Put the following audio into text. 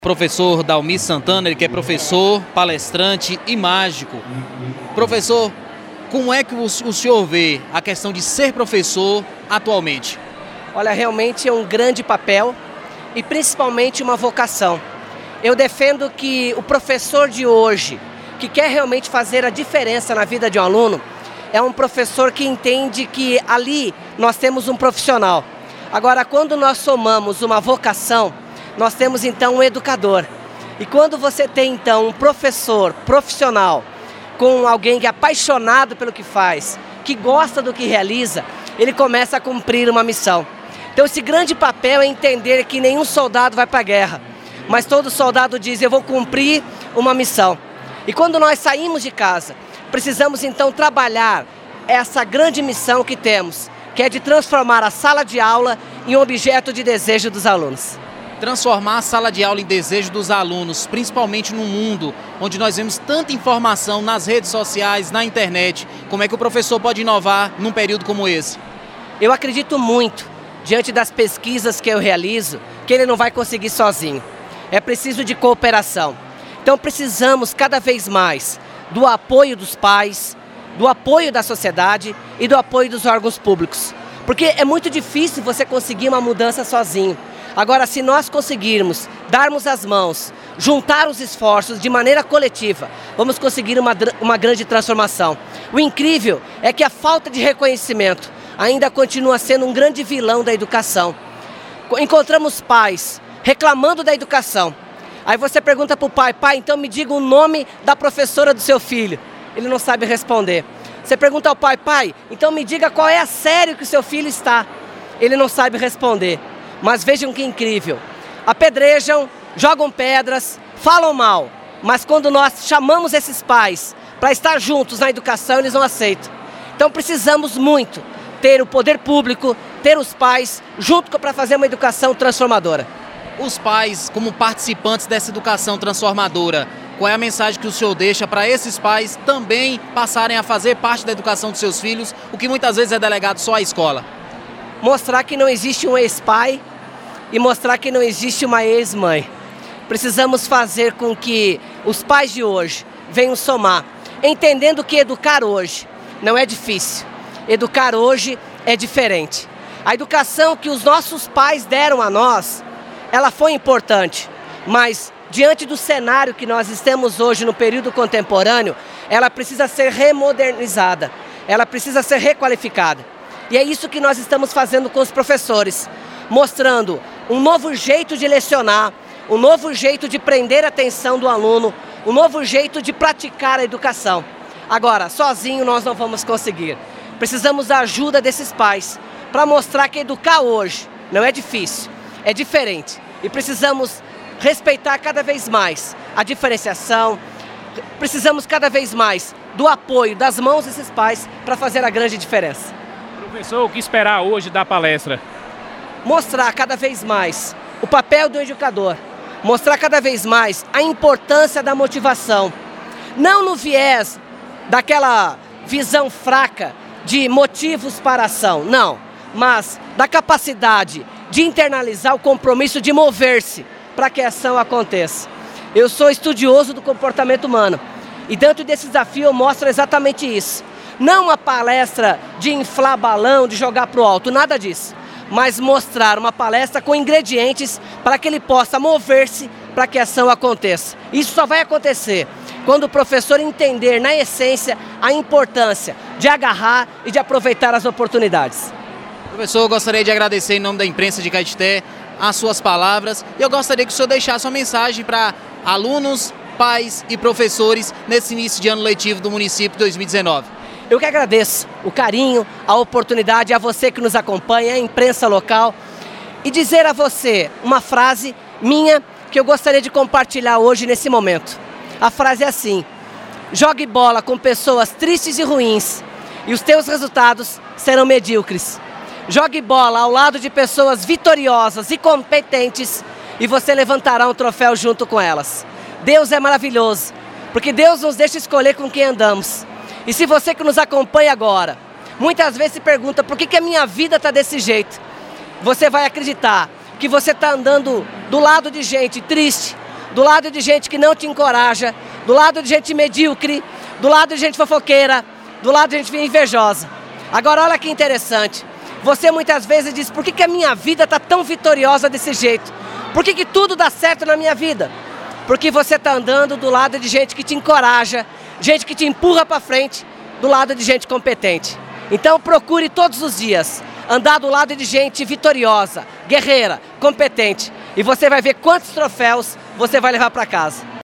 Professor Dalmi Santana, ele que é professor, palestrante e mágico. Professor, como é que o senhor vê a questão de ser professor atualmente? Olha, realmente é um grande papel e principalmente uma vocação. Eu defendo que o professor de hoje, que quer realmente fazer a diferença na vida de um aluno, é um professor que entende que ali nós temos um profissional. Agora, quando nós somamos uma vocação, nós temos então um educador. E quando você tem então um professor profissional, com alguém que é apaixonado pelo que faz, que gosta do que realiza, ele começa a cumprir uma missão. Então esse grande papel é entender que nenhum soldado vai para a guerra, mas todo soldado diz: eu vou cumprir uma missão. E quando nós saímos de casa, precisamos então trabalhar essa grande missão que temos, que é de transformar a sala de aula em um objeto de desejo dos alunos. Transformar a sala de aula em desejo dos alunos, principalmente num mundo onde nós vemos tanta informação nas redes sociais, na internet. Como é que o professor pode inovar num período como esse? Eu acredito muito, diante das pesquisas que eu realizo, que ele não vai conseguir sozinho. É preciso de cooperação. Então precisamos cada vez mais do apoio dos pais, do apoio da sociedade e do apoio dos órgãos públicos. Porque é muito difícil você conseguir uma mudança sozinho. Agora, se nós conseguirmos darmos as mãos, juntar os esforços de maneira coletiva, vamos conseguir uma grande transformação. O incrível é que a falta de reconhecimento ainda continua sendo um grande vilão da educação. Encontramos pais reclamando da educação. Aí você pergunta para o pai: pai, então me diga o nome da professora do seu filho. Ele não sabe responder. Você pergunta ao pai: pai, então me diga qual é a série que o seu filho está. Ele não sabe responder. Mas vejam que incrível, apedrejam, jogam pedras, falam mal, mas quando nós chamamos esses pais para estar juntos na educação, eles não aceitam. Então precisamos muito ter o poder público, ter os pais junto para fazer uma educação transformadora. Os pais, como participantes dessa educação transformadora, qual é a mensagem que o senhor deixa para esses pais também passarem a fazer parte da educação dos seus filhos, o que muitas vezes é delegado só à escola? Mostrar que não existe um ex-pai e mostrar que não existe uma ex-mãe. Precisamos fazer com que os pais de hoje venham somar, entendendo que educar hoje não é difícil. Educar hoje é diferente. A educação que os nossos pais deram a nós, ela foi importante, mas diante do cenário que nós estamos hoje no período contemporâneo, ela precisa ser remodernizada, ela precisa ser requalificada. E é isso que nós estamos fazendo com os professores, mostrando um novo jeito de lecionar, um novo jeito de prender a atenção do aluno, um novo jeito de praticar a educação. Agora, sozinho nós não vamos conseguir. Precisamos da ajuda desses pais para mostrar que educar hoje não é difícil, é diferente. E precisamos respeitar cada vez mais a diferenciação, precisamos cada vez mais do apoio das mãos desses pais para fazer a grande diferença. Professor, o que esperar hoje da palestra? Mostrar cada vez mais o papel do educador, mostrar cada vez mais a importância da motivação, não no viés daquela visão fraca de motivos para a ação, não, mas da capacidade de internalizar o compromisso de mover-se para que a ação aconteça. Eu sou estudioso do comportamento humano e dentro desse desafio eu mostro exatamente isso. Não uma palestra de inflar balão, de jogar para o alto, nada disso. Mas mostrar uma palestra com ingredientes para que ele possa mover-se para que a ação aconteça. Isso só vai acontecer quando o professor entender, na essência, a importância de agarrar e de aproveitar as oportunidades. Professor, eu gostaria de agradecer em nome da imprensa de Caetité as suas palavras e eu gostaria que o senhor deixasse uma mensagem para alunos, pais e professores nesse início de ano letivo do município de 2019. Eu que agradeço o carinho, a oportunidade, a você que nos acompanha, a imprensa local, e dizer a você uma frase minha que eu gostaria de compartilhar hoje nesse momento. A frase é assim: jogue bola com pessoas tristes e ruins e os teus resultados serão medíocres. Jogue bola ao lado de pessoas vitoriosas e competentes e você levantará um troféu junto com elas. Deus é maravilhoso, porque Deus nos deixa escolher com quem andamos. E se você que nos acompanha agora, muitas vezes se pergunta por que a minha vida está desse jeito, você vai acreditar que você está andando do lado de gente triste, do lado de gente que não te encoraja, do lado de gente medíocre, do lado de gente fofoqueira, do lado de gente invejosa. Agora olha que interessante, você muitas vezes diz, por que a minha vida está tão vitoriosa desse jeito? Por que tudo dá certo na minha vida? Porque você está andando do lado de gente que te encoraja, gente que te empurra para frente, do lado de gente competente. Então procure todos os dias andar do lado de gente vitoriosa, guerreira, competente. E você vai ver quantos troféus você vai levar para casa.